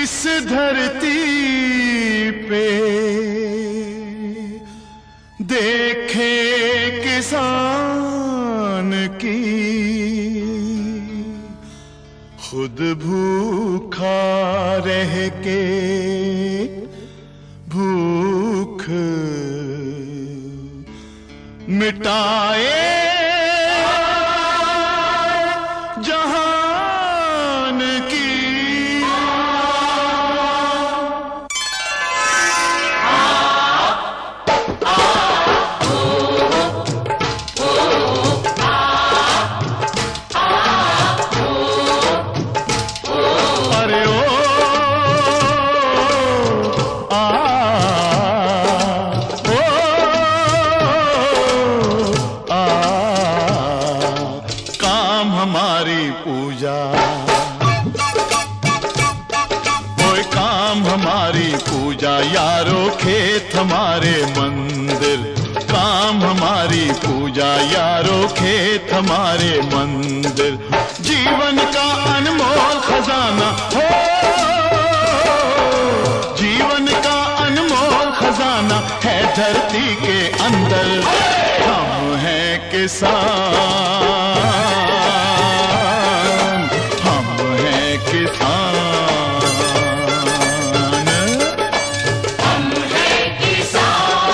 इस धरती पे देखे किसान की खुद भूखा रह के भूख मिटाए जहान की। अरे ओ काम हमारी पूजा, कोई काम हमारी पूजा यारो, खेत हमारे मंदिर। काम हमारी पूजा यारो, खेत हमारे मंदिर। जीवन का अनमोल खजाना हो, जीवन का अनमोल खजाना है धरती के अंदर। हम हैं किसान, हम हैं किसान, हम हैं किसान,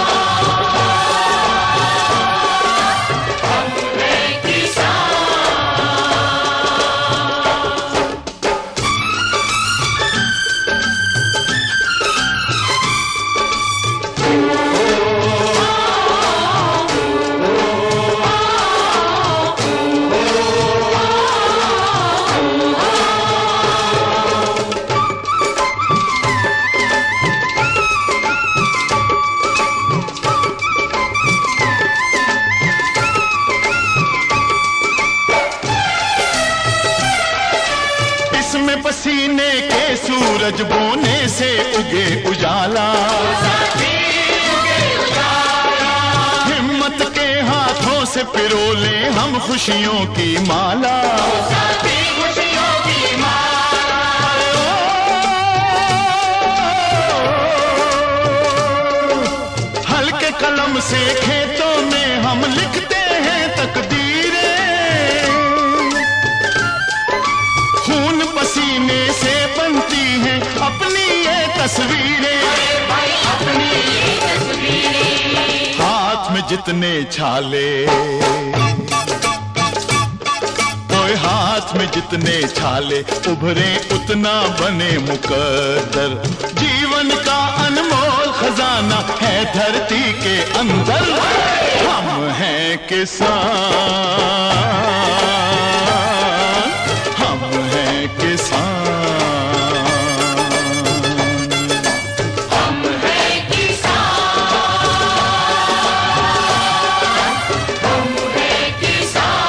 हम हैं किसान। इसमें पसीने के सूरज बोने से उगे उजाला, हिम्मत के हाथों से पिरोले हम खुशियों की माला। हल्के कलम से खेतों में हम लिखते हैं तकदीरें, खून पसीने से बनती हैं अपनी ये तस्वीरें। हाथ में जितने छाले, ओए हाथ में जितने छाले, उभरे उतना बने मुकद्दर। जीवन का अनमोल खजाना है धरती के अंदर। हम हैं किसान, हम हैं किसान, हम हैं किसान, हम हैं किसान।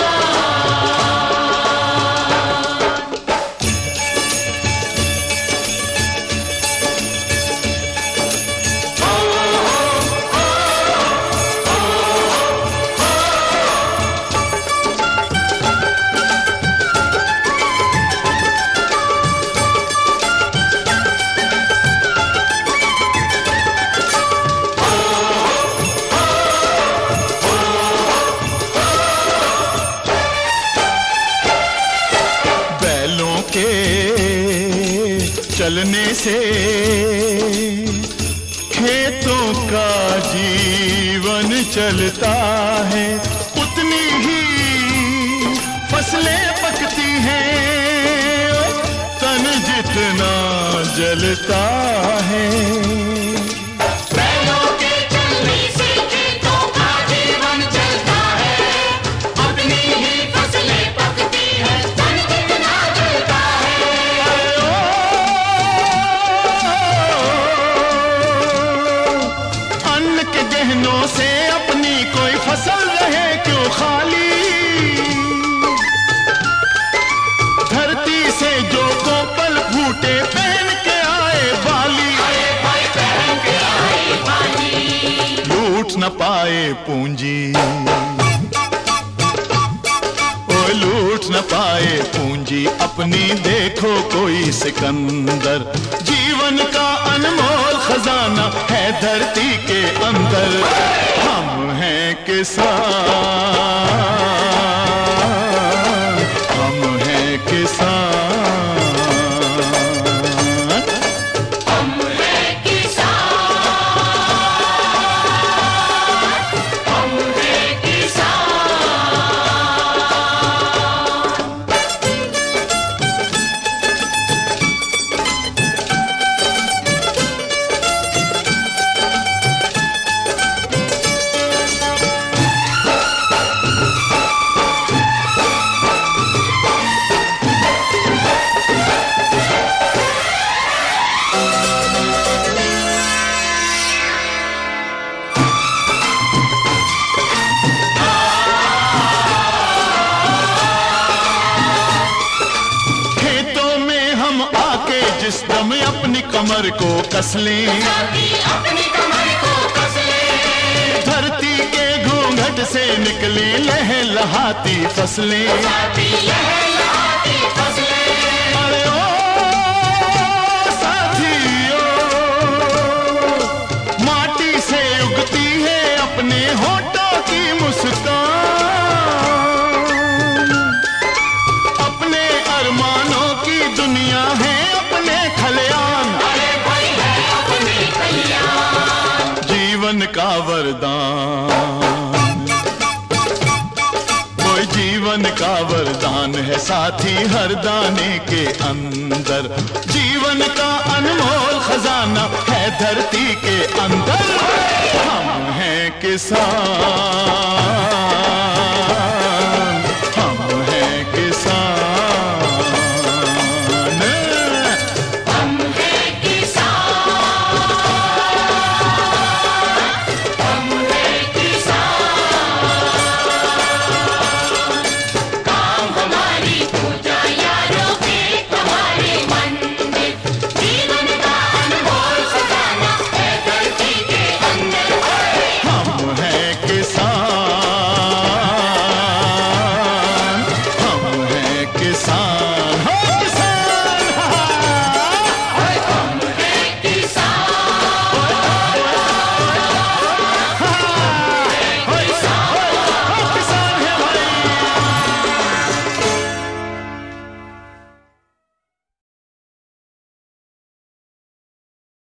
बैलों के चलने से खेतों का जीवन चलता है, उतनी ही फसलें पकती हैं, तन जितना जलता है। बैलों के चलने से खेतों का जीवन चलता है, अपनी ही फसलें पकती हैं, तन जितना जलता है। अन्न के गहनों से अपनी कोई फसल रहे क्यों खाली, धरती से जो कोपल फूटे पहन के आए बाली। लूट न पाए पूंजी, ओ लूट न पाए पूंजी, अपनी देखो कोई सिकंदर। जीवन का अनमोल खजाना है धरती के अंदर। हम हैं किसान, हम हैं किसान। जिस दम अपनी कमर को कस लें, अपनी कमर को कस लें, धरती के घूंघट से निकले लहलहाती फसलें। लहलहाती फसलें। अरे ओ साथियों, माटी से उगती है अपने होठों की मुस्कान, अपने अरमानों की दुनिया है खलियान। जीवन का वरदान, कोई जीवन का वरदान है साथी हर दाने के अंदर। जीवन का अनमोल खजाना है धरती के अंदर। हम हैं किसान।